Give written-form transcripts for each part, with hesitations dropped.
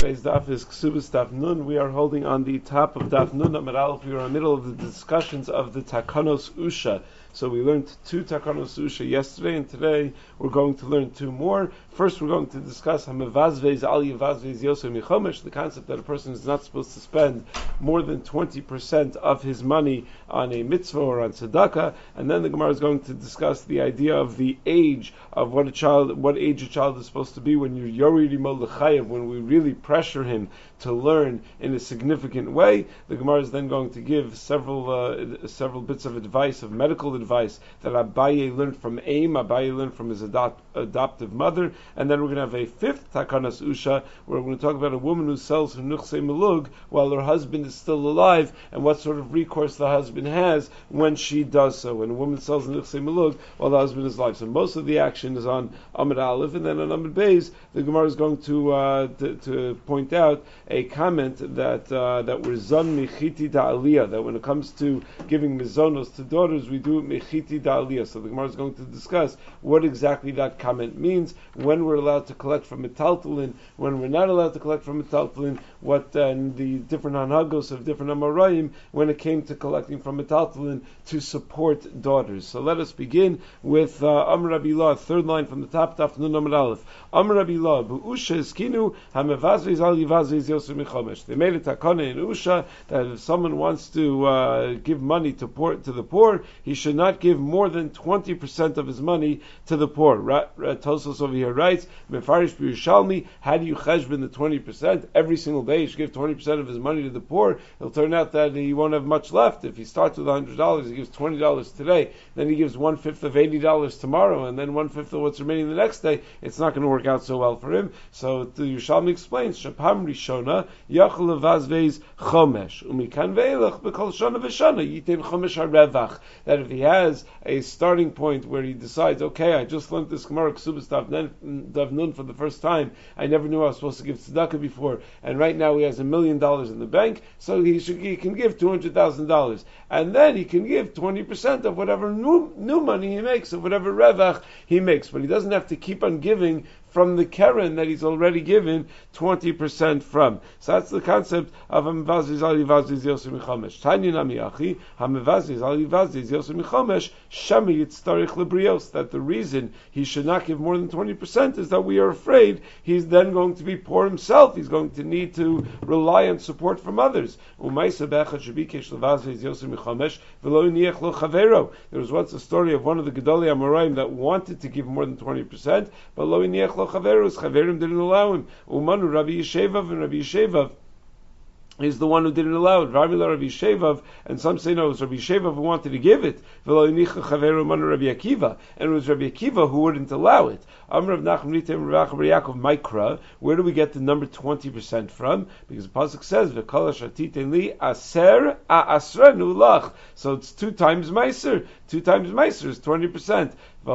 Today's daf is Ksubas Daf Nun. We are holding on the top of Daf Nun Amud Aleph. We are in the middle of the discussions of the Takanos Usha. So we learned 2 Takanos Usha yesterday, and today we're going to learn 2 more. First, we're going to discuss Hamevazvez Al Yevazvez Yosem Michomesh, the concept that a person is not supposed to spend more than 20% of his money on a mitzvah or on tzedakah. And then the Gemara is going to discuss the idea of the age of what age a child is supposed to be when you're Yoridimo L'chayev, when we really pressure him to learn in a significant way. The Gemara is then going to give several bits of advice, of medical advice, that Abaye learned from Abaye learned from his adoptive mother. And then we're going to have a 5th Takanas Usha, where we're going to talk about a woman who sells her Nuchse Melug while her husband is still alive, and what sort of recourse the husband has when she does so. When a woman sells Nuchse Melug while the husband is alive. So most of the action is on Amud Aleph, and then on Amud Beis, the Gemara is going to point out a comment that we're zon mechiti da'aliyah, that when it comes to giving mizonos to daughters, we do it mechiti da'aliyah. So the Gemara is going to discuss what exactly that comment means, when we're allowed to collect from metaltalin, when we're not allowed to collect from metaltalin, what the different hanhagos of different amarayim when it came to collecting from metaltalin to support daughters. So let us begin with Amr Rabbi Lah, 3rd line from the top, Daf Nun Amud Aleph. Amr Rabbi Lah, B'usha eskinu hamevazvez al yivazvez yosem michomesh. They made a takana in Usha that if someone wants to give money to the poor, he should not give more than 20% of his money to the poor. Tosos over here writes, Mefarish b'Yerushalmi, how do you cheshbon the 20%? Every single day he should give 20% of his money to the poor. It'll turn out that he won't have much left. If he starts with $100, he gives $20 today, then he gives 1/5 of $80 tomorrow, and then 1/5 of what's remaining the next day. It's not going to work out so well for him. So the Yerushalmi explains, Shapam Rishona, Yachol Levazvez Chomesh, Umikan Ve'elach B'kol Shana V'Shana, Yitin Chomesh HaRevach, that if he has a starting point where he decides, okay, I just learned this Gemara Ksubas Daf Nun for the first time, I never knew I was supposed to give tzedakah before, and right now he has $1 million in the bank, so he can give $200,000, and then he can give 20% of whatever new money he makes, of whatever revach he makes, but he doesn't have to keep on giving from the Keren that he's already given 20% from. So that's the concept of Hamevazvez al Yivazvez Yosem Michomesh. Tanya Nami Achi, Hamevazvez al Yivazvez Yosem Michomesh, Shami Yitztarich Lebrios, that the reason he should not give more than 20% is that we are afraid he's then going to be poor himself. He's going to need to rely on support from others. There was once a story of one of the Gedolei Amoraim that wanted to give more than 20%, but lo iniach lo chaverim didn't allow him. Umanu Rabbi Yeshevav, and Rabbi Yeshevav is the one who didn't allow it. Rabbi Yeshevav, and some say no, it was Rabbi Yeshevav who wanted to give it. And it was Rabbi Akiva who wouldn't allow it. Where do we get the number 20% from? Because the pasuk says, so it's 2 times meiser. 2 times meiser is 20%.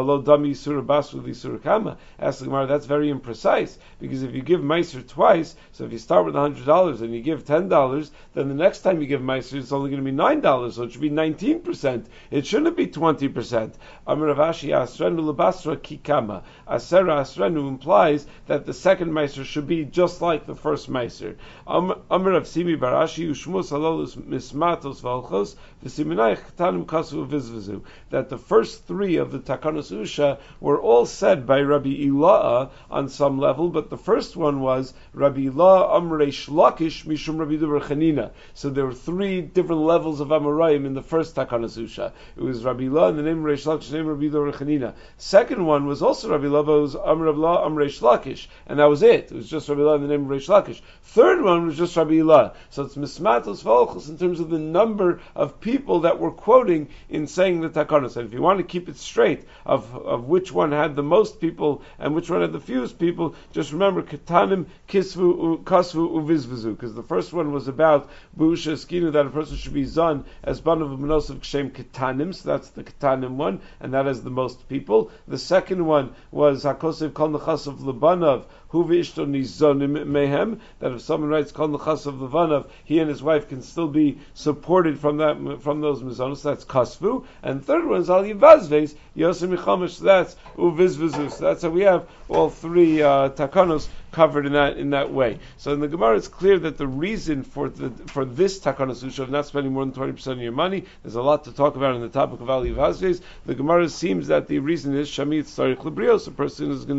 Ask the Gemara, that's very imprecise, because if you give meiser twice, so if you start with $100 and you give $10, then the next time you give meiser it's only going to be $9, so it should be 19%. It shouldn't be 20%. Amar Rav Ashi Asrenu lebasra kikama. Asera Asrenu implies that the second meiser should be just like the first meiser. Amar Rav Simi Barashi Ushmus Halolus Mismatos Valchos V'Siminayich Tanim Kasu Vizvizu, that the first 3 of the Takanos Usha were all said by Rabbi Ilah on some level, but the first one was Rabbi Ilah Amreish Lakish Mishum Rabbi Bar Chanina. So there were 3 different levels of Amoraim in the first Takanos Usha. It was Rabbi Ilah and the name Reish Lakish, the name Rabbi Bar Chanina. Second one was also Rabbi Ilah, but it was Rabbi Ilah Amreish Lakish, and that was it. It was just Rabbi Ilah and the name Reish Lakish. Third one was just Rabbi Ilah. So it's Mismatos Valchos in terms of the number of people that were quoting in saying the Takanos. And if you want to keep it straight of which one had the most people and which one had the fewest people, just remember Ketanim, Kisvu, Kasvu, Uvizvizu, because the first one was about Busha Skinu, that a person should be zon as Banav Menosav Kshem Ketanim, so that's the Ketanim one, and that has the most people. The second one was Hakosev Kol Nechasav Lebanav, Hu V'ishto Nizonim Mehem, that if someone writes Kol Nechasav Lebanav, he and his wife can still be supported from those Mizonos, that's Kasvu. And third one is Al Yivazvez Yosem Michomesh, so that's Uvizvizu. So that's how we have all 3 takanos covered in that way. So in the Gemara, it's clear that the reason for this takanos usha of not spending more than 20% of your money, there's a lot to talk about on the topic of Ali Vazres. The Gemara seems that the reason is Shamit Sarich Librios, a person is going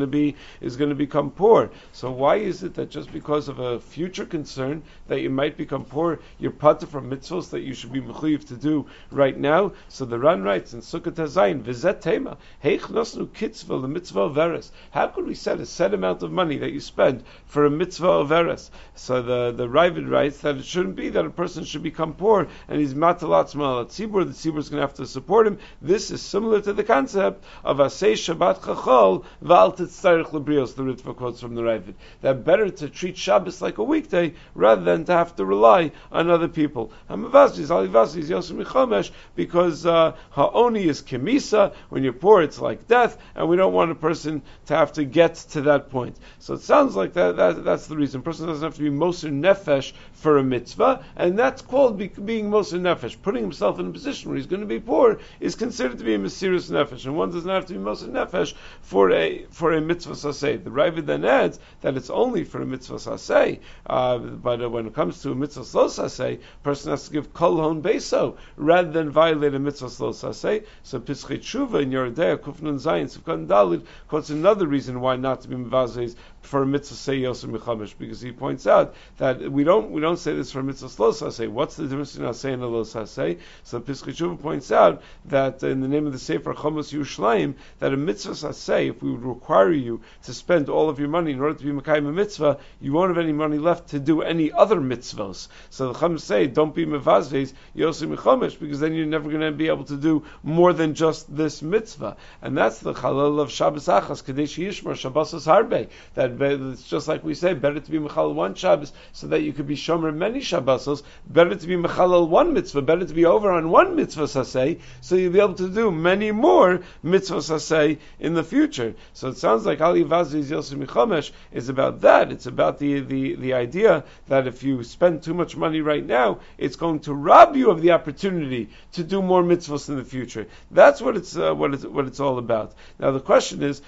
to become poor. So why is it that just because of a future concern that you might become poor, you're pata from mitzvahs that you should be mechuyev to do right now? So the Ran writes in Sukkot Hazayin, V'zet Tema, Heich Nosnu Kitzvah l'mitzvah Averes. How could we set a set amount of money that you spend for a mitzvah Averes? So the Ravid writes that it shouldn't be that a person should become poor and he's matalat smal tzibur. The tzibur is going to have to support him. This is similar to the concept of Asay Shabbat Chachol V'al Titzarich Librios. The Ritva quotes from the Ravid that better to treat Shabbos like a weekday rather than to have to rely on other people. Hamavazis, Alivazis, Yosem Michomesh, because Ha'oni is Kemisa. When you're poor, it's like death, and we don't want a person to have to get to that point. So it sounds like that's the reason. A person doesn't have to be Moser Nefesh for a mitzvah, and that's called being Moser Nefesh. Putting himself in a position where he's going to be poor is considered to be a Mesiris Nefesh, and one doesn't have to be Moser Nefesh for a mitzvah saseh. The Ravid then adds that it's only for a mitzvah saseh, but when it comes to a mitzvah slo saseh, a person has to give kol hon beso rather than violate a mitzvah slo saseh. So Pischei Tshuva in Yeridea Kufnun Zayin Sivkan Dalid quotes another reason why not to be mevazes for a mitzvah say Yosef Michamish, because he points out that we don't say this for a mitzvah slo saseh. What's the difference between aseh and a lo saseh? So Pischei Tshuva points out that in the name of the Sefer Chomos Yerushalayim, that a mitzvah saseh, if we would require you to spend all of your money in order to be Mekayim a mitzvah, you won't have any money left to do any other mitzvahs. So the Chum say, don't be mevazes Yosef Michamish, because then you're never going to be able to do more than just this mitzvah. And that's the Chalal of Shabbos Achas, Kadesh Yishmar, Shabbos Harbe. That it's just like we say, better to be Mechalal one Shabbos so that you could be Shomer many Shabbosos, better to be Mechalal one mitzvah, better to be over on one mitzvah saseh, so you'll be able to do many more mitzvah saseh in the future. So it sounds like Ali Vazis Yosef Michomesh is about that. It's about the idea that if you spend too much money right now, it's going to rob you of the opportunity to do more mitzvahs in the future. That's what it's all about. Now the question is,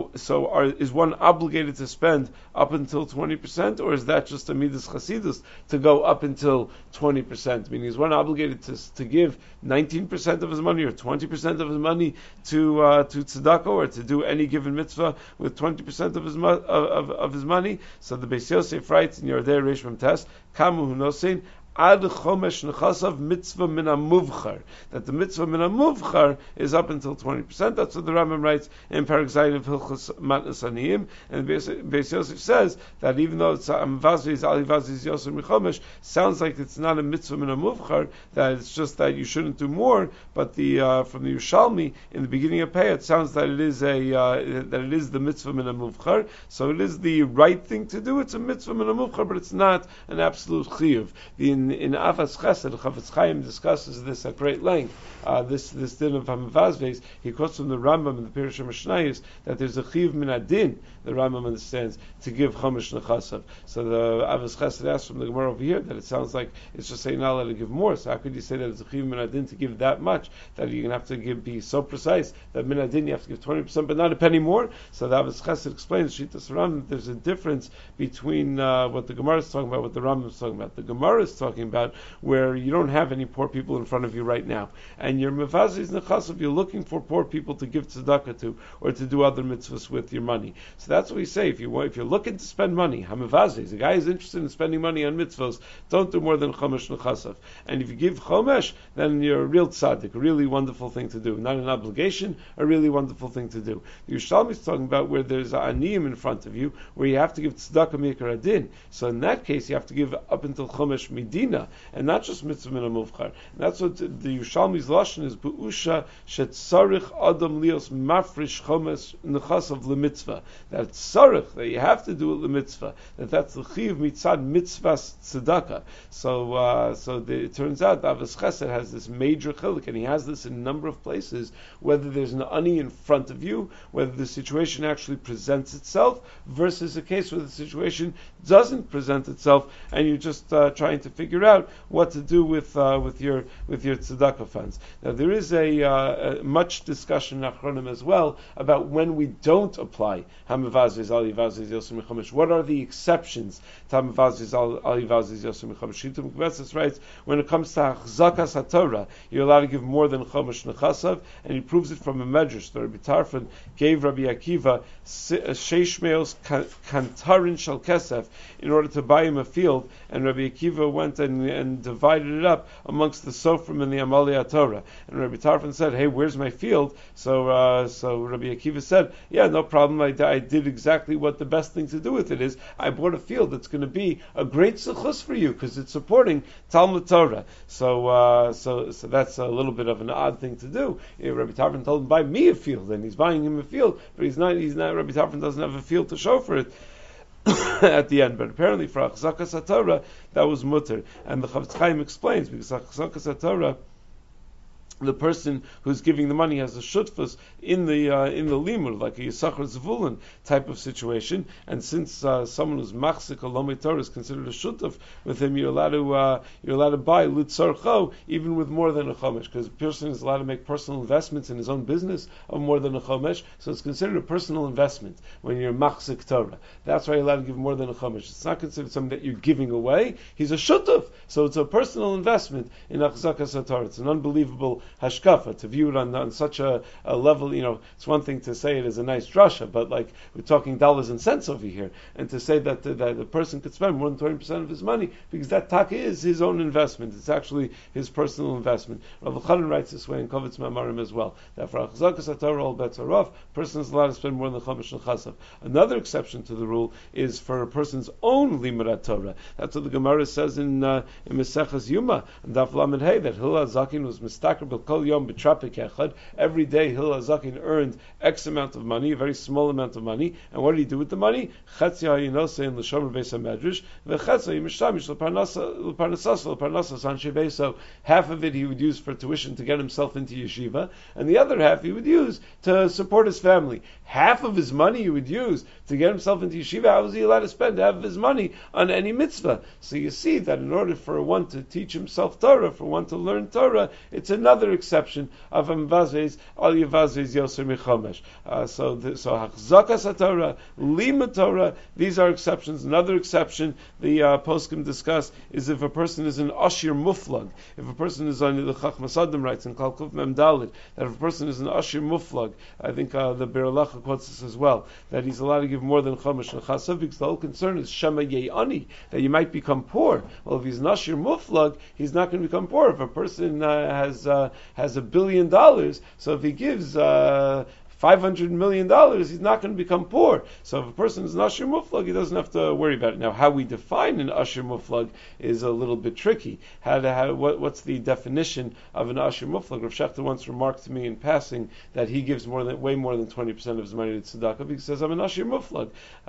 is one obligated to spend up until 20%, or is that just a midas chasidus to go up until 20%? Meaning, is one obligated to give 19% of his money or 20% of his money to tzedakah, or to do any given mitzvah with 20% of his money? So the Beis Yosef writes in Yordei Reish Mem Tes, Kamu Hunosein Ad chomesh nechasav mitzvah min hamuvchar, that the mitzvah min hamuvchar is up until 20%. That's what the Rambam writes in Perek Zayin of Hilchos Matnas Aniyim. And Beis Yosef says that even though it's Amvazis, Ali Vazis, Yosef Michomesh, sounds like it's not a mitzvah min hamuvchar, that it's just that you shouldn't do more. But from the Yerushalmi in the beginning of Pei, it sounds that it is the mitzvah min hamuvchar. So it is the right thing to do. It's a mitzvah min hamuvchar, but it's not an absolute chiyuv. In Avas Chesed, Chafetz Chaim discusses this at great length. This din of Hamavazves, he quotes from the Rambam in the Pirush HaMishnayos that there's a chiyuv min adin, the Rambam understands, to give chomesh nechasav. So the Avas Chesed asks from the Gemara over here that it sounds like it's just saying not allowed to give more. So how could you say that it's a chiyuv min adin to give that much, that you're going to have to be so precise that min adin you have to give 20% but not a penny more? So the Avas Chesed explains Shitas Rambam, there's a difference between what the Gemara is talking about, what the Rambam is talking about. The Gemara is talking about where you don't have any poor people in front of you right now, and you're mevazis nechasav, you're looking for poor people to give tzedakah to, or to do other mitzvahs with your money. So that's what we say, if you're looking to spend money, hamevazis, a guy is interested in spending money on mitzvahs, don't do more than chomesh nechasav. And if you give chomesh, then you're a real tzaddik, a really wonderful thing to do, not an obligation, a really wonderful thing to do. The Yerushalmi is talking about where there's an aniyim in front of you, where you have to give tzedakah mikar adin. So in that case, you have to give up until chomesh midin, and not just mitzvah min hamuvchar. And that's what the Yerushalmi's lashon is, be'usha shetzarich adam lios mafrish chomesh nechasav lemitzvah. That tzarich, that you have to do it lemitzvah. That's the chiyuv mitzad mitzvahs tzedakah. So it turns out that Avos Chesed has this major chiluk, and he has this in a number of places, whether there's an ani in front of you, whether the situation actually presents itself, versus a case where the situation doesn't present itself, and you're just trying to figure figure out what to do with your tzedakah funds. Now there is a much discussion in Achronim as well about when we don't apply Hamavazis Al Yivazis Yosem Mechomesh. What are the exceptions to Hamavazis Al Yivazis Yosem Mechomesh? Shittim Kvetzes writes, when it comes to Achzakas HaTorah, you're allowed to give more than Chomesh Nechasav, and he proves it from a medrash. The Rabbi Tarfon gave Rabbi Akiva Sheish Meos Kantarin Shal Kesef in order to buy him a field, and Rabbi Akiva went and divided it up amongst the Sofrim and the Amalei Torah. And Rabbi Tarfon said, "Hey, where's my field?" So Rabbi Akiva said, "Yeah, no problem. I did exactly what the best thing to do with it is. I bought a field that's going to be a great suchus for you because it's supporting Talmud Torah." So that's a little bit of an odd thing to do. Rabbi Tarfon told him, "Buy me a field," and he's buying him a field, but he's not. Rabbi Tarfon doesn't have a field to show for it. At the end, but apparently for Achzakas HaTorah that was mutter, and the Chavetz Chaim explains because Achzakas HaTorah, the person who's giving the money has a shutfus in the limud, like a Yisachar Zvulun type of situation. And since someone who's machzik a lomei Torah is considered a shutaf with him, you're allowed to buy lutzarcho even with more than a chomesh, because a person is allowed to make personal investments in his own business of more than a chomesh. So it's considered a personal investment when you're machzik Torah. That's why you're allowed to give more than a chomesh. It's not considered something that you're giving away. He's a shutaf, so it's a personal investment in achzakas haTorah. It's an unbelievable hashkafa to view it on such a level. It's one thing to say it as a nice drasha, but like we're talking dollars and cents over here, and to say that the person could spend more than 20% of his money because that taka is his own investment. It's actually his personal investment. Rav Chanan writes this way in Kovetz Mamarim as well, that for achzakas haTorah all bets are off. A person is allowed to spend more than chomesh nechasav. Another exception to the rule is for a person's own limud Torah. That's what the Gemara says in Maseches Yuma and Daf Lamed Hey, that Hillel Zakin was mistaker b'kol yom b'trapik echad. Every day Hillel Zakin earned X amount of money, a very small amount of money, and what did he do with the money? Chetzi ha'yinose in l'shomer beis hamedrash, v'chetzi yimishamish l'parnasas anshe beiso. Half of it he would use for tuition to get himself into yeshiva, and the other half he would use to support his family. Half of his money he would use to get himself into yeshiva. How was he allowed to spend half of his money on any mitzvah? So you see that in order for one to teach himself Torah, for one to learn Torah, it's another exception of Amvazes Al Yivazes Yoser Michomesh. So Hachzakas HaTorah, Limud Torah, these are exceptions. Another exception the poskim discuss is if a person is an Ashir Muflag. If a person is on the Chachmas Adam writes in Kal Kuf Mem Daled, that if a person is an Ashir Muflag, I think the Be'er Halacha quotes this as well, that he's allowed to give more than Chomesh and Chasav, because the whole concern is Shema Ye'ani, that you might become poor. Well, if he's an Ashir Muflag, he's not going to become poor. If a person has $1 billion, so if he gives $500 million, he's not going to become poor. So if a person is an Ashir Muflag, he doesn't have to worry about it. Now, how we define an Ashir Muflag is a little bit tricky. What's the definition of an Ashir Muflag? Rav Shechter once remarked to me in passing that he gives way more than 20% of his money to tzedakah because he says, I'm an Ashir Muflag.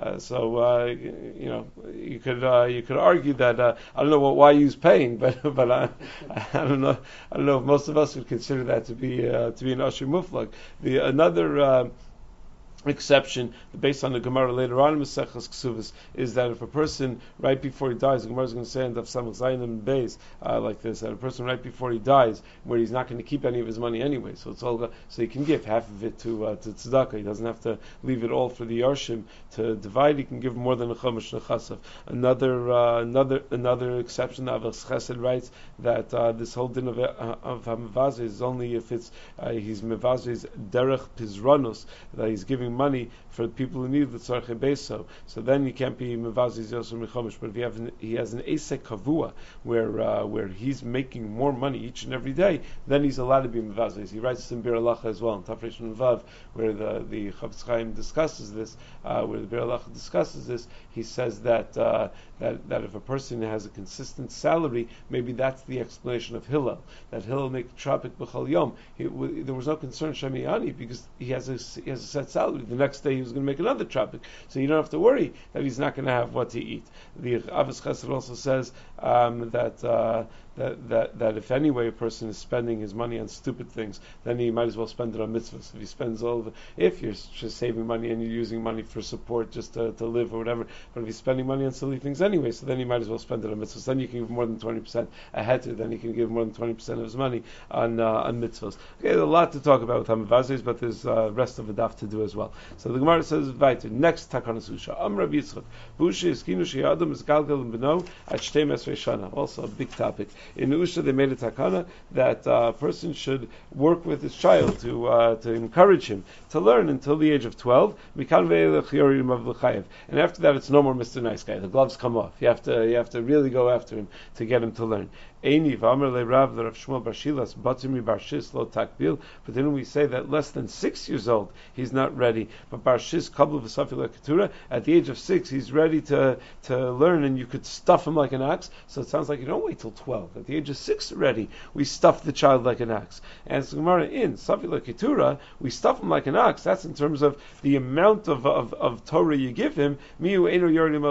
You could argue that I don't know why he's paying, but I don't know if most of us would consider that to be an Ashir Muflag. Another exception based on the Gemara later on in Maseches Ksuvos is that if a person right before he dies, the Gemara is going to say in Daf Samach Zayin and Beis like this, that a person right before he dies, where he's not going to keep any of his money anyway, so he can give half of it to tzedakah. He doesn't have to leave it all for the yarshim to divide. He can give more than a chomesh nechasav. Another exception, the Avos Chesed writes that this whole din of hamavazes is only if it's he's mevazes derech pizranus, that he's giving money for people who need the tzarchei beso. So then he can't be mevazes yoser mechomesh. But if he has an esek kavua where he's making more money each and every day, then he's allowed to be mevazes. He writes in Be'er Halacha as well in Tafresh Vav, where the Chavetz Chaim discusses this. Where the Be'er Halacha discusses this, he says that if a person has a consistent salary, maybe that's the explanation of Hillel. That Hillel make trapik b'chol yom. There was no concern Shemiyani because he has a set salary. The next day he was going to make another trapik, so you don't have to worry that he's not going to have what to eat. The Avos Chesed also says that that if anyway a person is spending his money on stupid things, then he might as well spend it on mitzvahs. If he spends if you're just saving money and you're using money for support just to live or whatever, but if he's spending money on silly things anyway, so then he might as well spend it on mitzvahs. Then you can give more than 20% ahead to, then he can give more than 20% of his money on mitzvahs. Okay, there's a lot to talk about with Hamavazes, but there's rest of the daf to do as well. So the Gemara says, "Weiter next takanas usha Amr Yitzchak Busha Iskinu Sheyadam is Galgal and Beno at Shtei Mesrei Shana." Also a big topic. In Usha they made a takana that a person should work with his child to encourage him to learn until the age of 12. And after that, it's no more Mr. Nice Guy. The gloves come off. You have to really go after him to get him to learn. But didn't we say that less than 6 years old he's not ready? But Barshis Kabul V'Safila Ketura, at the age of 6 he's ready to learn, and you could stuff him like an ox. So it sounds like you don't wait till 12. At the age of 6 already, we stuff the child like an ox. And so Gemara in Safila Ketura, we stuff him like an ox. That's in terms of the amount of Torah you give him. But you're not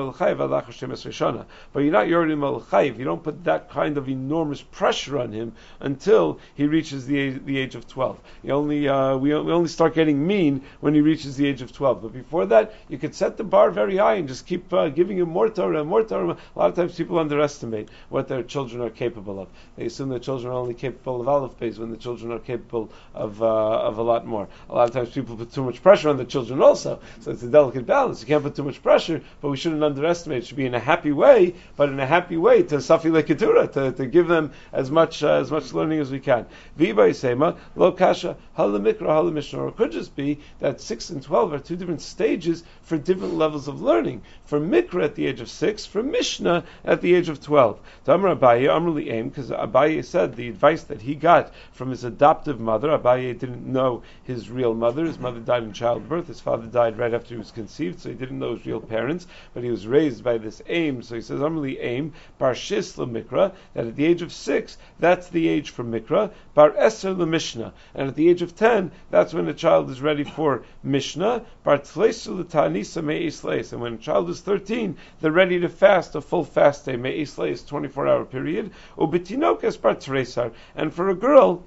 Yordim al Chayiv. You don't put that kind of enormous pressure on him until he reaches the age of 12. We only start getting mean when he reaches the age of 12. But before that, you could set the bar very high and just keep giving him more Torah and more Torah. A lot of times people underestimate what their children are capable of. They assume their children are only capable of Aleph Beis when the children are capable of a lot more. A lot of times people put too much pressure on the children also. So it's a delicate balance. You can't put too much pressure, but we shouldn't underestimate. It should be in a happy way, but in a happy way to Safi Leketura, to give them as much learning as we can. Viba Yisema, Lo Kasha, Hala Mikra, Hala Mishnah. Or it could just be that 6 and 12 are two different stages for different levels of learning. For Mikra at the age of 6, for Mishnah at the age of 12. To Amr Abaye, Amrli Aim, because Abaye said the advice that he got from his adoptive mother. Abaye didn't know his real mother. His mother died in childbirth. His father died right after he was conceived, so he didn't know his real parents, but he was raised by this Aim. So he says, Amrli Aim, Bar Shis Mikra, that at the age of 6, that's the age for Mikra. Bar Eser Mishnah, and at the age of 10, that's when the child is ready for Mishnah. Bar Tleisu L'Tanisa Me'isleis, and when a child is 13, they're ready to fast a full fast day. Me'isleis, 24-hour period. Ubitinokas Bar Tresar, and for a girl,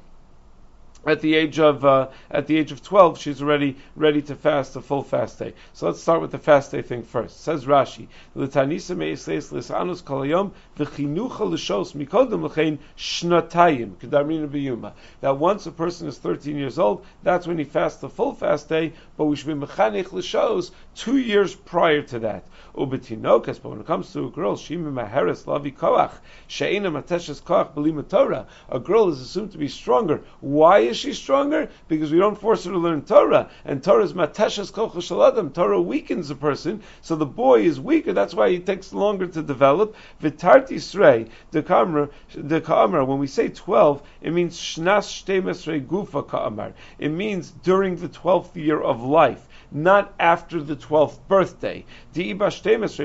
at the age of 12, she's already ready to fast a full fast day. So let's start with the fast day thing first. Says Rashi, "L'tanisa me'isleis l'sanus kol hayom v'chinucha l'shos mikodem l'chein shnatayim k'darmina b'yuma." That once a person is 13 years old, that's when he fasts the full fast day. But we should be mechanech l'shos 2 years prior to that. Ubetinokas, but when it comes to a girl, shimi maheres lavi koach she'ena mateshes koach b'lima Torah. A girl is assumed to be stronger. Why is she stronger? Because we don't force her to learn Torah, and Torah is mateshes koach shaladam. Torah weakens a person, so the boy is weaker. That's why he takes longer to develop. V'tarti srei the ka'amar. When we say 12, it means shnas shtei mesrei gufa ka'amar. It means during the 12th year of life, not after the 12th birthday. Because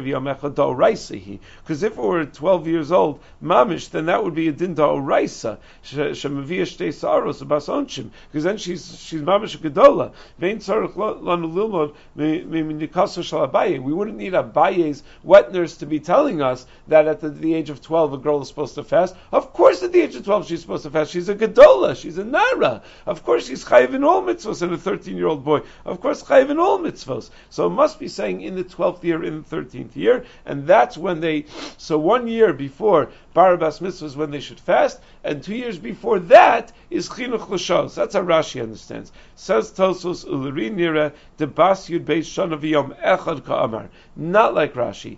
if it were 12 years old, mamish, then that would be a din da'oraisa, shemaviyah shtei saros bas onshim, because then she's mamish gedola. Vein tzarich lanu lilmod minikasa shel Abaye. We wouldn't need Abaye's wet nurse to be telling us that at the age of 12 a girl is supposed to fast. Of course, at the age of 12 she's supposed to fast. She's a gedola. She's a nara. Of course, she's chayiv in all mitzvahs, and a 13-year-old boy, of course, chayiv in all mitzvahs. So it must be saying in the 12th year, in the 13th year, and that's when so 1 year before Barabas Mitzvah is when they should fast, and 2 years before that is Chinuch L'Shos. That's how Rashi understands. Says Tosos, Ulari Nira, Debas Yud Beis Shana V'Yom Echad Ka'amar. Not like Rashi.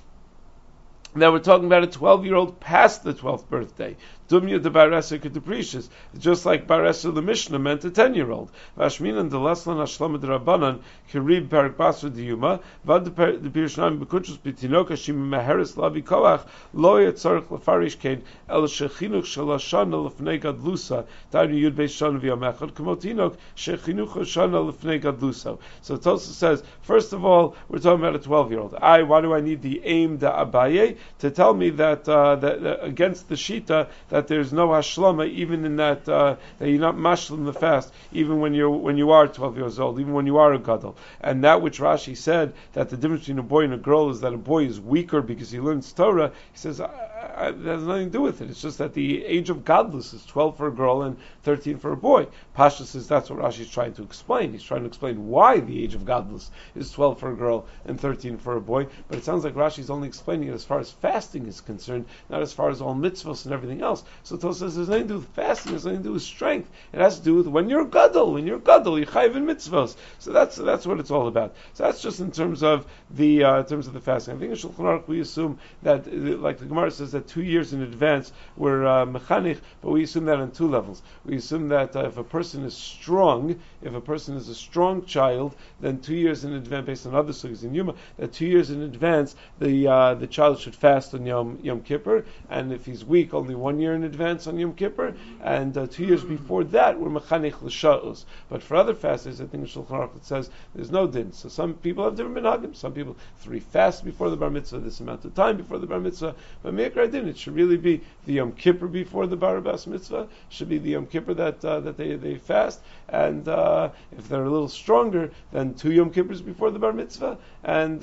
Now we're talking about a 12-year-old past the 12th birthday. Dumya de Baresa Kedeprecious, just like Baresa the Mishnah meant a 10-year-old. Vashminan de Leslan Ashlama de Rabbanan, Kirib Parak Basra de Yuma, Vad de Pirshnam Bekuchus Bitinoka Shim Maheres Lavi Koach, Loya Tzarech Lafarish Kain, El Shechinuch Shalashana Lefnei Gadlusa, Tiny Yud Beis Shana V'Yamechad, Kamotinok, Shechinuch Shana Lefnei Gadlusa. So Tosa says, first of all, we're talking about a 12-year-old. Why do I need the aim da Abaye to tell me that against the Shita, that there's no hashlama, even in that you're not mashlim the fast, even when you are 12 years old, even when you are a gadol. And that which Rashi said, that the difference between a boy and a girl is that a boy is weaker because he learns Torah. He says, that has nothing to do with it. It's just that the age of godless is 12 for a girl and 13 for a boy. Pasha says that's what Rashi is trying to explain. He's trying to explain why the age of godless is 12 for a girl and 13 for a boy. But it sounds like Rashi is only explaining it as far as fasting is concerned, not as far as all mitzvahs and everything else. So Tosfos says there's nothing to do with fasting. There's nothing to do with strength. It has to do with when you're gadol. When you're gadol, you're chayiv in mitzvahs. So that's what it's all about. So that's just in terms of the fasting. I think in Shulchan Aruch we assume that, like the Gemara says, that 2 years in advance we're mechanich, but we assume that on two levels. We assume that if a person is strong, if a person is a strong child, then 2 years in advance, based on other sugyas in Yuma, that 2 years in advance the child should fast on Yom Kippur, and if he's weak, only 1 year in advance on Yom Kippur, and 2 years before that we're mechanich l'sha'us. But for other fasters, I think in Shulchan Aruch it says there's no din. So some people have different minhagim. Some people 3 fasts before the bar mitzvah, this amount of time before the bar mitzvah. But me'ikar din, it should really be the Yom Kippur before the bar bas mitzvah. Should be the Yom Kippur that they fast. And if they're a little stronger, then 2 Yom Kippurs before the bar mitzvah, and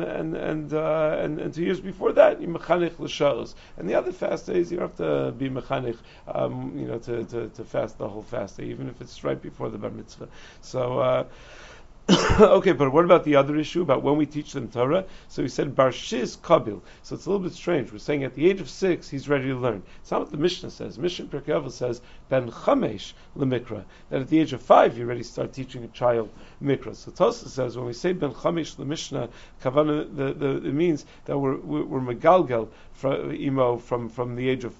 2 years before that, you mechanich l'sha'os. And the other fast days, you don't have to be mechanich, to fast the whole fast day, even if it's right before the bar mitzvah. So. Okay, but what about the other issue about when we teach them Torah? So we said Bar Shiz Kabil. So it's a little bit strange. We're saying at the age of 6 he's ready to learn. It's not what the Mishnah says. Mishnah Pirkei Avos says Ben Chamesh LeMikra, that at the age of 5 you already start teaching a child Mikra. So Tosfos says when we say Ben Chamesh LeMishnah, Kavana, it means that we're Megalgel from the age of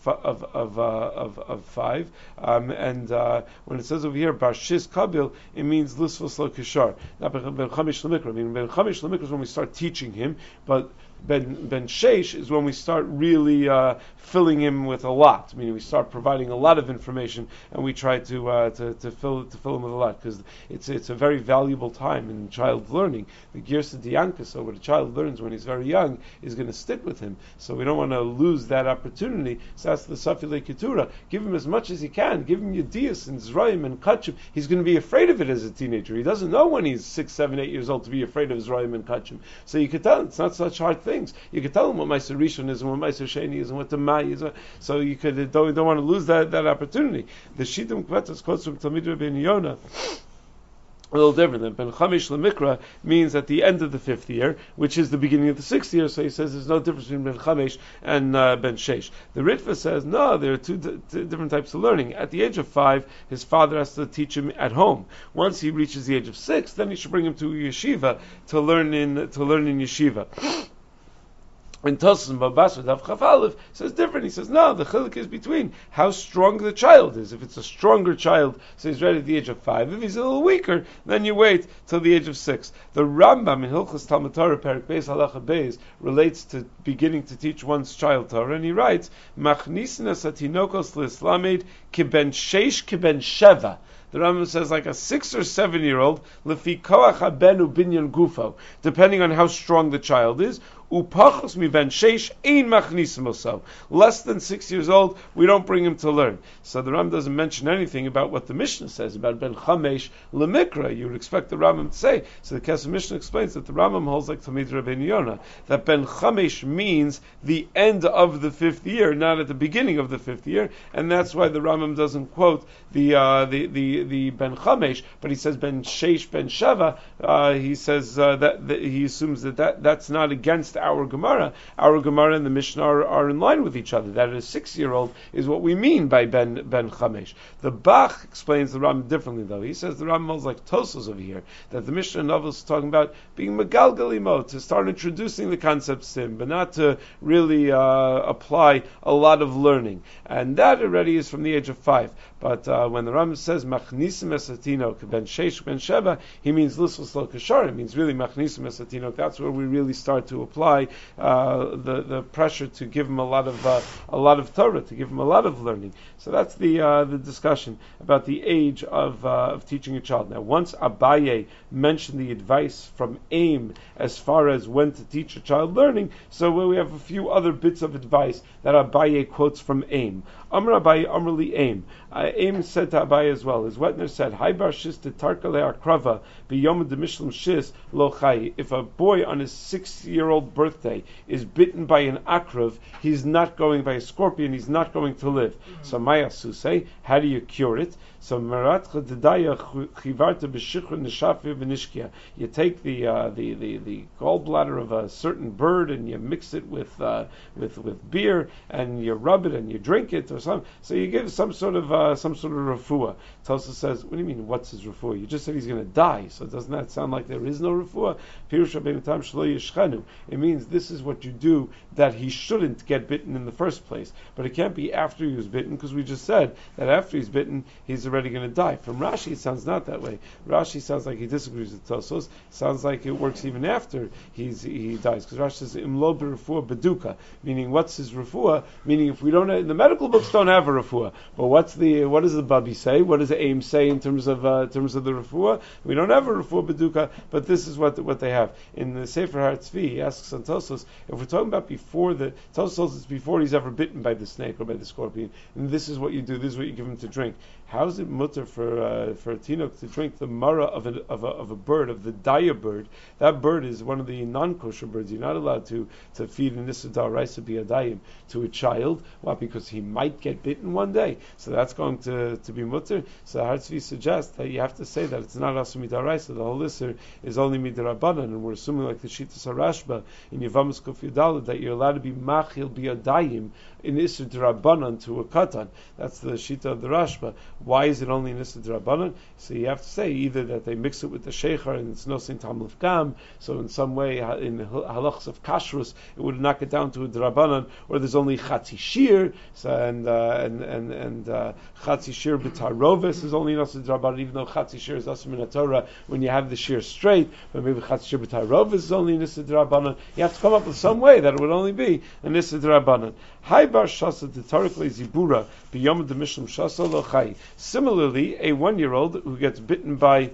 5, and when it says over here Bar Shiz Kabil, it means Lisvos Lo Kishar. Not Ben Chamesh LeMikra. I mean, Ben Chamesh LeMikra is when we start teaching him, but Ben Sheish is when we start really filling him with a lot. Meaning we start providing a lot of information, and we try to fill him with a lot, because it's a very valuable time in child learning. The Girsa Dianka, so what a child learns when he's very young, is going to stick with him. So we don't want to lose that opportunity. So that's the Safilei Ketura. Give him as much as he can. Give him Yedias and Zrayim and Kachim. He's going to be afraid of it as a teenager. He doesn't know when he's 6, 7, 8 years old to be afraid of Zrayim and Kachim. So you could tell it's not such hard things. You could tell him what Meiser Rishon is and what Meiser Sheni is and what the Mai is. So you could don't want to lose that opportunity. The Shitim Kvetas quotes from Talmid Rabbeinu Yonah a little different. Than Ben Chamesh LeMikra means at the end of the 5th year, which is the beginning of the 6th year. So he says there's no difference between Ben Chamesh and Ben Sheish. The Ritva says no, there are two different types of learning. At the age of 5, his father has to teach him at home. Once he reaches the age of 6, then he should bring him to yeshiva to learn in yeshiva. And Tosfos Babasra Daf Chaf Aleph says different. He says no, the chiluk is between how strong the child is. If it's a stronger child, so he's ready at the age of 5. If he's a little weaker, then you wait till the age of 6. The Rambam in Hilchos Talmud Torah Perek Beis Halacha Beis relates to beginning to teach one's child Torah, and he writes Machnisnas Atinokos Lislamed Kiben Sheish Kiben Sheva. The Rambam says like a 6 or 7 year old, lefi koach habenu binyan gufo, depending on how strong the child is. Upachos mi ben sheish ein machnisim oso. Less than 6 years old, we don't bring him to learn. So the Rambam doesn't mention anything about what the Mishnah says about ben chamesh lemikra. You would expect the Rambam to say. So the Kesef Mishnah explains that the Rambam holds like Talmid Rabbeinu Yonah, that ben chamesh means the end of the 5th year, not at the beginning of the 5th year, and that's why the Rambam doesn't quote the Ben Chamesh, but he says Ben Sheish Ben Sheva. He says that he assumes that's not against our Gemara. Our Gemara and the Mishnah are in line with each other. That a 6-year-old is what we mean by Ben Chamesh. The Bach explains the Rambam differently, though. He says the Rambam is like Tosfos over here, that the Mishnah novel is talking about being Megalgal Imo, to start introducing the concepts to him, but not to really apply a lot of learning. And that already is from the age of 5. But when the Rambam says Machnisim Esatino Ben Sheish Ben Sheva, he means Lisvos Lo Kashar. It means really Machnisim Esatino. That's where we really start to apply the pressure to give him a lot of Torah, to give him a lot of learning. So that's the discussion about the age of teaching a child. Now, once Abaye mentioned the advice from AIM as far as when to teach a child learning, so we have a few other bits of advice that Abaye quotes from AIM. Amr Abaye, Amr Li AIM. AIM said to Abaye as well, as Wetner said, Hai bar shis te tarkale akrava b'yom de mishlam shis lo chai. If a boy on his 6-year-old birthday is bitten by an akrav, he's not going by a scorpion, he's not going to live. So Maya Susei, how do you cure it? So Maratcha Dedaya Chivarta B'Shichra Neshafir B'Nishkia. You take the gallbladder of a certain bird and you mix it with beer and you rub it and you drink it or something. So you give some sort of refuah. Tosa says, what do you mean? What's his refuah? You just said he's going to die. So doesn't that sound like there is no refuah? Pirush Rabbeinu Tam Shelo Yishchanu. It means this is what you do that he shouldn't get bitten in the first place. But it can't be after he was bitten, because we just said that after he's bitten, he's already going to die. From Rashi, it sounds not that way. Rashi sounds like he disagrees with Tosos. Sounds like it works even after he dies. Because Rashi says, Imlo b'refuah beduka, meaning what's his refuah? Meaning if we don't, the medical books don't have a refuah. But what does the Babi say? What does the aim say in terms of the refuah? We don't have a refuah beduka, but this is what they have. In the Sefer Har Tzvi, he asks on Tosos, if we're talking about Tosos is before he's ever bitten by the snake or by the scorpion, and this is what you do, this is what you give him to drink. How is it mutter for a tinok to drink the mara of a bird, of the daya bird? That bird is one of the non-kosher birds. You're not allowed to feed an isadar raisa biyadayim to a child. Why? Because he might get bitten one day. So that's going to be mutter. So Har Tzvi suggests that you have to say that it's not asur midaraisa. The whole isser is only midarabanan, and we're assuming like the Shitas HaRashba in Yevamos Kuf Yudalad that you're allowed to be machil biyadayim in isur derabanan to a katan. That's the shita of the Rashba. Why is it only in isur derabanan? So you have to say either that they mix it with the sheikhar and it's nosin tamlif gam, so in some way in the halachas of kashrus it would knock it down to a derabanan, or there's only chatzi shir, so, and chatzi shir b'tarovis is only nosin derabanan, even though chatzi shir is asur min Torah when you have the shir straight, but maybe chatzi shir b'tarovis is only in isur derabanan. You have to come up with some way that it would only be an isur derabanan. Hai bar shasa detarikle zibura b'yom demishlam shasa lo chai. Similarly, a 1-year-old who gets bitten by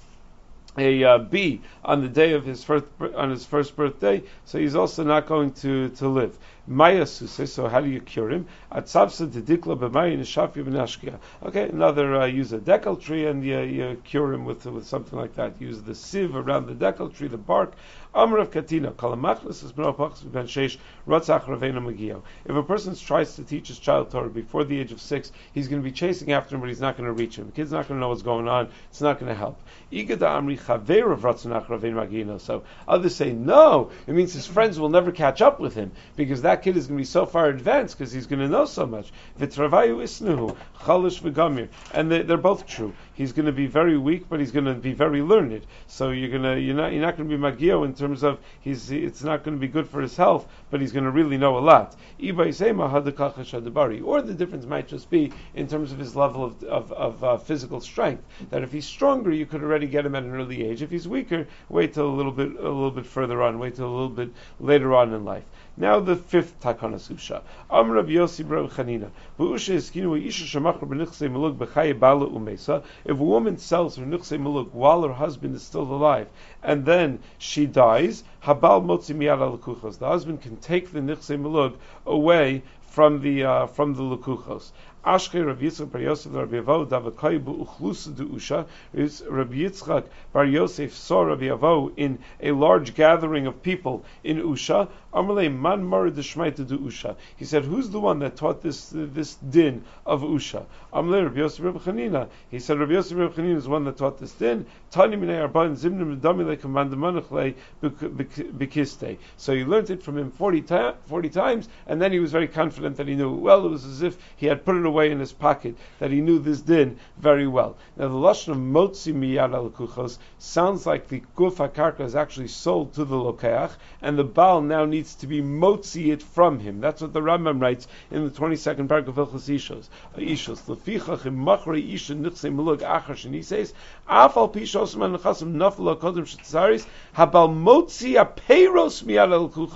a bee on the day of his first birthday, so he's also not going to live. Maya Suse, so how do you cure him? Atzavsa dedikla b'maya nishafi b'nashkia. Okay, another use a decal tree and you cure him with something like that. Use the sieve around the decal tree, the bark. Amrav Katina, Kalamachlis is B'nopachs Ben Sheish, Ratzach Ravena Magio. If a person tries to teach his child Torah before the age of 6, he's going to be chasing after him, but he's not going to reach him. The kid's not going to know what's going on. It's not going to help. Igada Amri Chaverav Ratzach Ravena Magino. So others say, no, it means his friends will never catch up with him, because that kid is going to be so far advanced, because he's going to know so much. V'travayu Isnuhu, Chalish V'gamir. And they're both true. He's going to be very weak, but he's going to be very learned. So you're not going to be Magio in terms of it's not going to be good for his health, but he's going to really know a lot. Or the difference might just be in terms of his level of physical strength. That if he's stronger, you could already get him at an early age. If he's weaker, wait till a little bit further on, wait till a little bit later on in life. Now the 5th Takanas Usha. Amr Rabbi Yossi Bar Chanina. If a woman sells her nichsei muluk while her husband is still alive, and then she dies, habal motzi miyad al lukuchos. The husband can take the nichsei muluk away from the lukuchos. Ashke Rabbi Yitzchak Bar Yosef Rabbi Avo Davakai Bu'uchlusa Du'usha. Rabbi Yitzchak Bar Yosef saw Rabbi Avo in a large gathering of people in Usha. Amalei Man Mara Deshmaita Du'usha. He said, who's the one that taught this din of Usha? Amalei Rabbi Yosef Rabbi Chanina. He said, Rabbi Yosef Rabbi Chanina is the one that taught this din. Tani Minei Arbain Zimnim Damile Kamandamanachle Bikiste. So he learned it from him 40 times, and then he was very confident that he knew it well. It was as if he had put it away in his pocket, that he knew this din very well. Now the lashon of motzi miyad al kuchos sounds like the guf hakarka is actually sold to the lokeach, and the Baal now needs to be motzi it from him. That's what the Rambam writes in the 22nd paragraph of Hilchos Ishos. Lefichach im machrei isha nichsei muluk achar sheniseis afal pishos man nechasim nafla kodem shetzaris habal motzi apeiros miyad al kuchos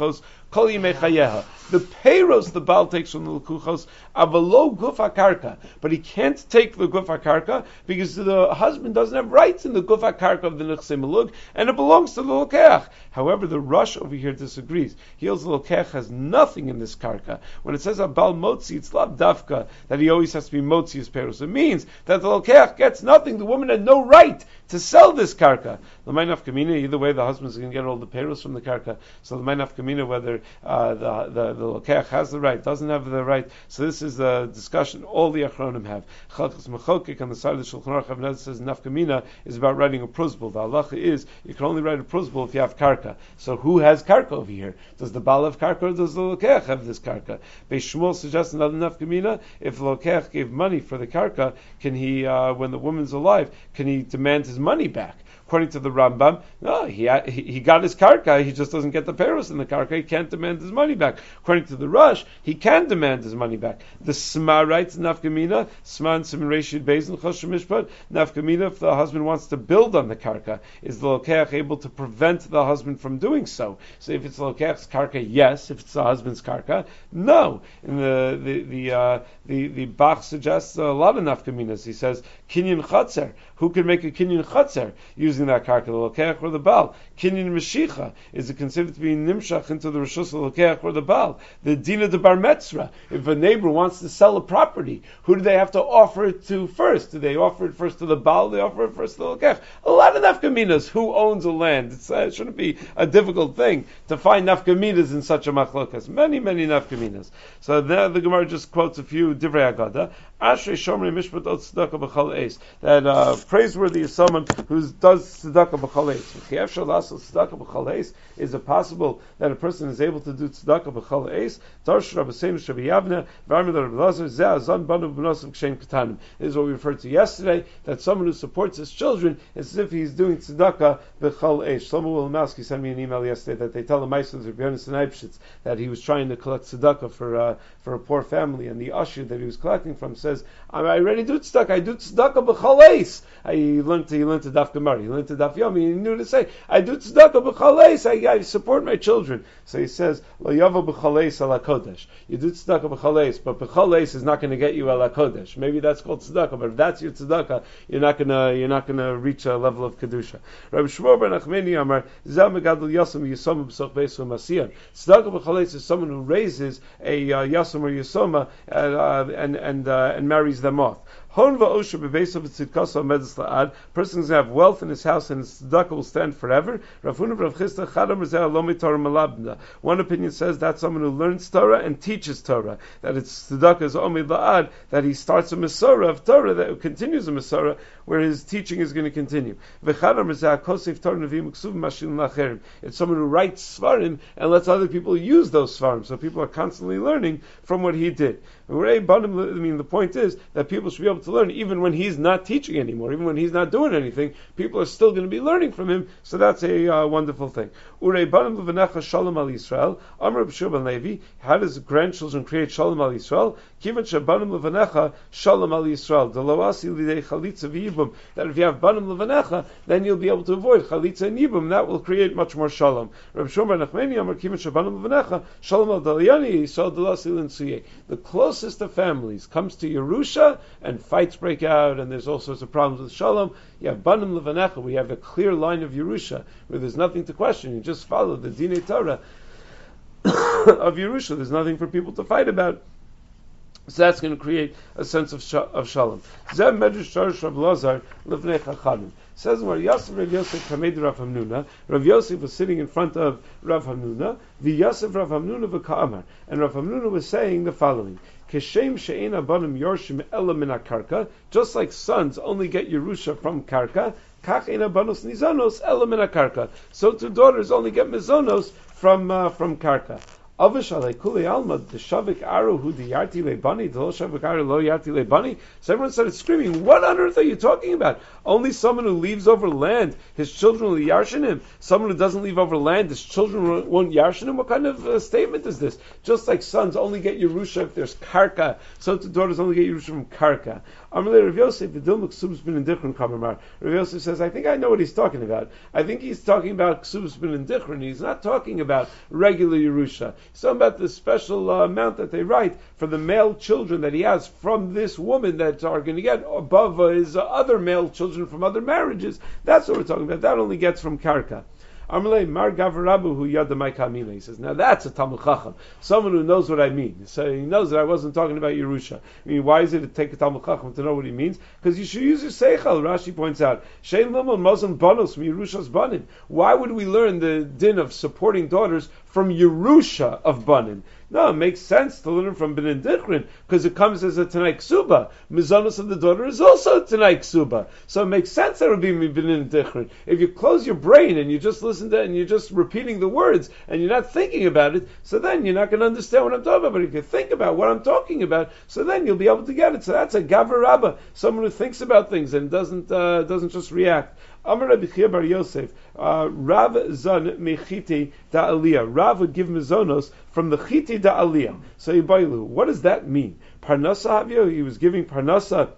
kol yimei chayeha. The peiros the Baal takes from the lekuchos, avalo guf hakarka, but he can't take the guf hakarka because the husband doesn't have rights in the guf hakarka of the nechsei malug, and it belongs to the lokeach. However, the Rush over here disagrees. He holds the lokeach has nothing in this karka. When it says abal motzi, it's lav dafka that he always has to be motzi his peiros. It means that the lokeach gets nothing. The woman had no right to sell this karka. L'may nafkamina, either way, the husband's going to get all the peiros from the karka. So l'may nafkamina, whether the lokeach has the right, doesn't have the right. So this is a discussion all the achronim have. Chalchus mechokik on the side of the Shulchan Aruch Avnei says nafkamina is about writing a prusbul. The halacha is you can only write a prusbul if you have karka. So who has karka over here? Does the Baal have karka or does the lokeach have this karka? Beis Shmuel suggests another nafkamina. If the lokeach gave money for the karka, can he, when the woman's alive, can he demand his money back? According to the Rambam, no, he got his karka, he just doesn't get the peros in the karka, he can't demand his money back. According to the Rush, he can demand his money back. The Sma writes, Nafkamina, Sma and Siman Reshid Beis and Choshen Mishpat, Nafkamina, if the husband wants to build on the karka, is the lokeach able to prevent the husband from doing so? So if it's the lokeach's karka, yes. If it's the husband's karka, no. And the Bach suggests a lot of nafkaminas. He says, Kinyan Chatzer, who can make a Kinyan Chatzer using that karka, the lokeach or the Baal? Kinyan Mashicha, is it considered to be nimshach into the Rishus of the lokeach or the Baal? The Dina de Bar Metzra, if a neighbor wants to sell a property, who do they have to offer it to first? Do they offer it first to the Baal? They offer it first to the lokeach. A lot of nafkaminas. Who owns a land? It shouldn't be a difficult thing to find nafkaminas in such a machlokas. Many nafkaminas. So there the Gemara just quotes a few divrei agada. Ashrei shomrei mishpat ot tzedakah b'chol eis. That praiseworthy is someone who does tzedakah b'chol eis. Chiev shel lasos tzedakah b'chol eis. Is it possible that a person is able to do tzedakah b'chol eis? Tarsh Rabbi Seim Shabi Yavne v'armid Rabbi Lazar zeh azon banu b'nosim kshem ketanim. This is what we referred to yesterday. That someone who supports his children is as if he's doing tzedakah b'chol eis. Shlomo Wilmowski sent me an email yesterday that they tell the Meister of Rabbi Yonasan Eibshitz that he was trying to collect tzedakah for a poor family, and the usher that he was collecting from says, I already do tzedakah. I do tzedakah b'chol eis. He learned to Daf Gemara. He learned to Daf Yomi. He knew to say, I do tzedakah b'chol eis. I support my children. So he says, Lo yavo b'chol eis ala kodesh. You do tzedakah b'chol eis, but b'chol eis is not going to get you ala kodesh. Maybe that's called tzedakah, but if that's your tzedakah, you're not going to reach a level of kedusha. Rabbi Shmuel ben Achmeni Amar, Zeh megadol yasam yisoma b'soch beisu masiyan. Tzedakah b'chol eis is someone who raises a yasam or yisoma and marries them off. Hon va'osher bebesav v'tzidkasa medus la'ad. Person is going to have wealth in his house and his tzedakah will stand forever. Rav Huna v'Rav Chisda chadam rizeh lo mitorah malabna. One opinion says that's someone who learns Torah and teaches Torah. That it's tzedakah is omid la'ad. That he starts a Masorah of Torah that continues a Masorah where his teaching is going to continue. V'chadam rizeh kosef Torah nevim ksuvim mashin lacherim. It's someone who writes svarim and lets other people use those svarim. So people are constantly learning from what he did. The point is that people should be able to learn even when he's not teaching anymore, even when he's not doing anything. People are still going to be learning from him, so that's a wonderful thing. Urei banim levanecha shalom al Yisrael. Amar B'Shua ben Levi. How does grandchildren create shalom al Yisrael? Kivan shebanim levanecha shalom al Yisrael. Deloasi lidei chalitza v'yibum. That if you have banim levanecha, then you'll be able to avoid chalitza and yibum. That will create much more shalom. Rabbi Shimon ben Nachmani Amar Kivan shebanim levanecha shalom al dalyani Yisrael delasi l'nsuyeh. The closest of families comes to Yerusha and fights break out and there's all sorts of problems with Shalom. You have Banim Levanecha, we have a clear line of Yerusha where there's nothing to question. You just follow the Dinei Torah of Yerusha. There's nothing for people to fight about. So that's going to create a sense of Shalom. Zeh Medrash Sharash Rav Lazar Lefnei Chachamim. Says where Yosef Rav Yosef Kamed Rav Hamnuna. Rav Yosef was sitting in front of Rav Hamnuna. The Yosef Rav Hamnuna v'Ka'amar. And Rav Hamnuna was saying the following. Keshem she'ena banim yorshim ela min karka. Just like sons only get Yerusha from karka. Kach ena banos nizanos ela min karka. So too daughters only get mizonos from karka. Avish alei kuli alma the shavik aru hu the yarti lebani the lo shavik aru lo yarti lebani. So everyone started screaming, "What on earth are you talking about? Only someone who leaves over land, his children will yarshin him. Someone who doesn't leave over land, his children won't yarshin him. What kind of statement is this? Just like sons only get Yerusha if there's karka, so too daughters only get Yerusha from karka." Amalei Rav Yosef, the Dilma Ksubas bin Indichron Kamamar. Rav Yosef says, I think I know what he's talking about. I think he's talking about Ksubas bin Indichron. He's not talking about regular Yerusha. He's talking about the special amount that they write for the male children that he has from this woman that are going to get above his other male children from other marriages. That's what we're talking about. That only gets from karka. Amalei Mar Gavarabu hu yadamai kamina. He says, now that's a Talmud Chacham, someone who knows what I mean. So he knows that I wasn't talking about Yerusha. I mean, why is it to take a Talmud Chacham to know what he means? Because you should use your seichel. Rashi points out, Shein limon mazon banos from Yerusha's banim. Why would we learn the din of supporting daughters from Yerusha of banim? No, it makes sense to learn from Bnei Dichrin because it comes as a Tanai Ksuba. Mizonos of the daughter is also a Tanai Ksuba. So it makes sense that it would be Bnei Dichrin. If you close your brain and you just listen to it and you're just repeating the words and you're not thinking about it, so then you're not going to understand what I'm talking about. But if you think about what I'm talking about, so then you'll be able to get it. So that's a Gavar Rabba, someone who thinks about things and doesn't just react. Amar Rabbi Chia bar Yosef, Rav Zan mechiti da aliyah. Rav would give mizonos from the chiti da aliyah. So Yibailu, what does that mean? Parnasa havio, he was giving parnasa,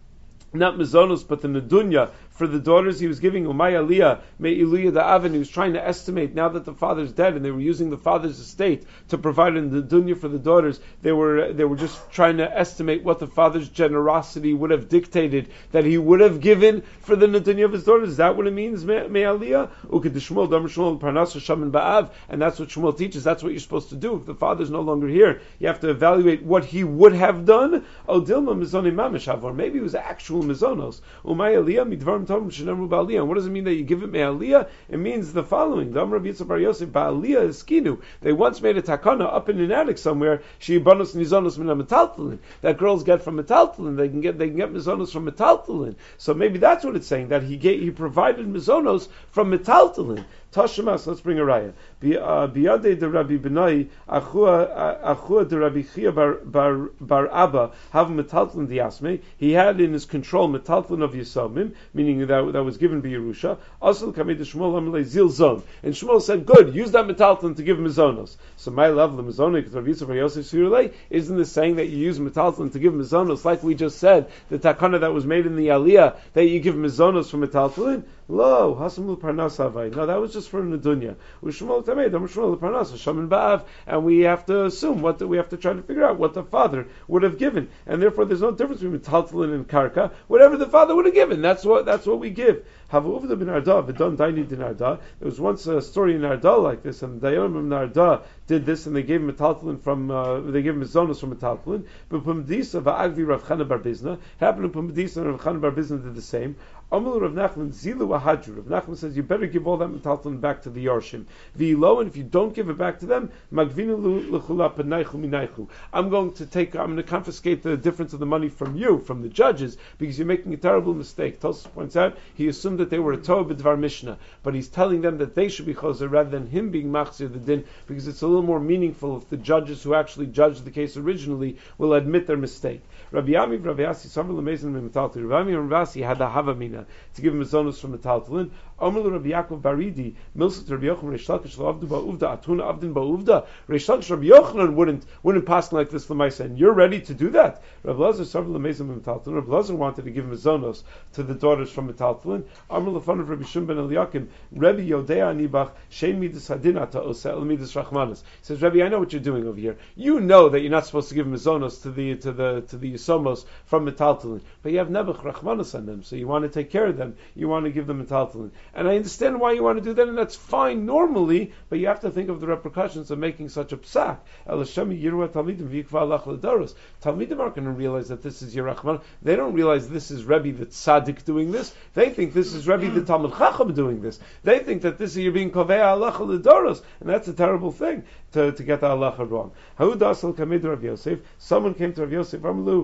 not mizonos, but the nedunya for the daughters. He was giving umay aliyah me iluya da'aven. He was trying to estimate now that the father's dead, and they were using the father's estate to provide in the dunya for the daughters. They were just trying to estimate what the father's generosity would have dictated that he would have given for the nedunya of his daughters. Is that what it means? Me aliyah ukedishmol damar Shmuel parnasa shaman ba'av, and that's what Shmuel teaches. That's what you're supposed to do. If the father's no longer here, you have to evaluate what he would have done. O dilma mizoni mamish havor. Maybe it was actual mizonos. Umay aliyah midvar. And what does it mean that you give it me'aliyah? It means the following. The Amr of Yitzhak bar Yosef, ba'aliyah is skinu. They once made a takana up in an attic somewhere, she'ibanos nizonos min metaltalin. That girls get from metaltalin. They can get mizonos from metaltalin. So maybe that's what it's saying, that he provided mizonos from metaltalin. Tashamas, let's bring a raya. Biyade de Rabbi Benai, achua de Rabbi Chia bar Abba, have metaltlin diasme. He had in his control metaltlin of Yisomim, meaning that was given by Yerusha. Also, Kamei de Shmuel Amalei Zil Zon. And Shmuel said, good, use that metaltlin to give mizonos. So my love, the mizonik, Rav Yitzchak bar Yosef Surulei, isn't this saying that you use metaltlin to give mizonos, like we just said, the takana that was made in the Aliyah, that you give mizonos from metaltlin? Lo, hasamul parnas havai. No, that was just for Nedunya. Ushmuel tameid, Shmuel parnas, shaman ba'av, and we have to assume we have to try to figure out what the father would have given, and therefore there's no difference between metaltalin and karka. Whatever the father would have given, that's what we give. Havuvda bin Arda, v'don daini din Arda. There was once a story in Arda like this, and the Dayanim in Arda did this, and they gave metaltalin they gave mizonos from metaltalin. But Pumbedisa va'agvi Rav Chana bar Bizna happened to Pumbedisa and Rav Chana bar Bizna did the same. Amul Rav Nachman zilu ahadru. Rav Nachman says you better give all that metaltalin back to the Yorshim. V'ilo, and if you don't give it back to them, magvinu l'chula penaychu minaychu. I'm going to confiscate the difference of the money from you, from the judges, because you're making a terrible mistake. Tosfos points out he assumed that they were a Torah b'dvar Mishnah, but he's telling them that they should be choser rather than him being machzir the din, because it's a little more meaningful if the judges who actually judged the case originally will admit their mistake. Rabbi Yami, Rabbi Yasi, Samuel Amazing metaltalin. Rabbi Yami and Rabbi Yasi had the havamina to give him mizonos from metaltalin. Amr Rabbi Yaakov Baridi, Milsat Rabbi Yochanan, Reish Lakish Avdu Ba'uvda, Atuna Avdin Ba'uvda. Reish Lakish Rabbi Yochanan wouldn't pass like this Lamaisa, and you're ready to do that. Rabbi Lazar Samuel Amazing metaltalin. Rabbi Lazar wanted to give mizonos to the daughters from metaltalin. Amr Lefan of Rabbi Shimon ben Eliakim, Rabbi Yodea Anibach, Shein Midas Hadina Ta'osa El Midas Rachmanis. He says, Rabbi, I know what you're doing over here. You know that you're not supposed to give mizonos to the Yisomos from metaltalin, but you have Nebuch Rachmanis on them, so you want to take care of them. You want to give them metaltalin, and I understand why you want to do that, and that's fine normally. But you have to think of the repercussions of making such a psak. Talmidim aren't going to realize that this is Yerachman. They don't realize this is Rebbe the Tzaddik doing this. They think this is Rebbe the Talmud Chacham doing this. They think that this is you're being kovei halacha l'doros, and that's a terrible thing to get the halacha wrong. Someone came to Rav Yosef.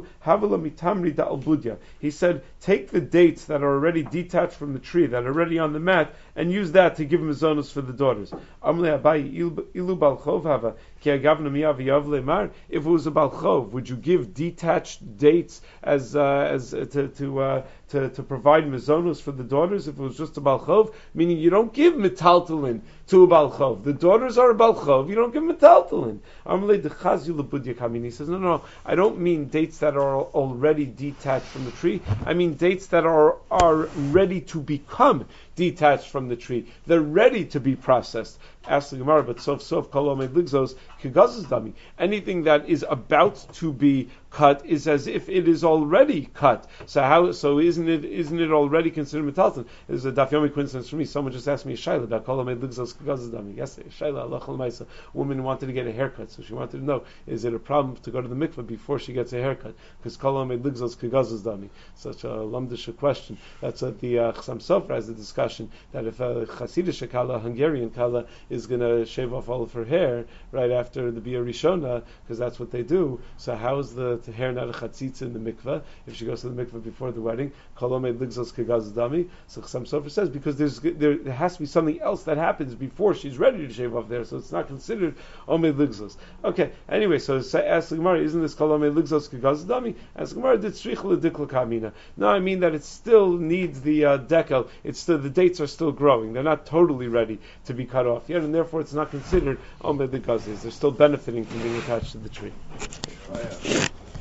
He said, take the dates that are already detached from the tree, that are already on the mat, and use that to give mizonos for the daughters. If it was a balchov, would you give detached dates as to provide mezonos for the daughters? If it was just a balchov, meaning you don't give metaltalin to a balchov. The daughters are a balchov. You don't give metaltalin. He says, no, I don't mean dates that are already detached from the tree. I mean dates that are ready to become detached from the tree. They're ready to be processed. Ask the Gemara, but sof kolomed ligzos kegazos dami. Anything that is about to be cut is as if it is already cut. So isn't it already considered metalton? There's a daf yomi coincidence for me. Someone just asked me a shaila about kolomed ligzos kegazos dami. Yesterday, shaila Allah l'maisa. Woman wanted to get a haircut, so she wanted to know: is it a problem to go to the mikveh before she gets a haircut? Because kolomed ligzos kegazos dami. Such a lamdish question. That's what the Chassam Sofer has a discussion that if a Hasidic kala, Hungarian kala, is going to shave off all of her hair right after the Bia Rishona, because that's what they do. So how is the hair not a chatzitza in the mikveh if she goes to the mikveh before the wedding? Kolomed ligzos kegaz dami. So Chassam Sofer says because there has to be something else that happens before she's ready to shave off there, so it's not considered omed ligzos. Okay. Anyway, so ask the Gemara, isn't this kolomed ligzos kegaz dami? Ask the Gemara, did tzrich l'dikla kamina? No, I mean that it still needs the dekel. It's still, the dates are still growing. They're not totally ready to be cut off yet, and therefore it's not considered omed ligazes. They're still benefiting from being attached to the tree.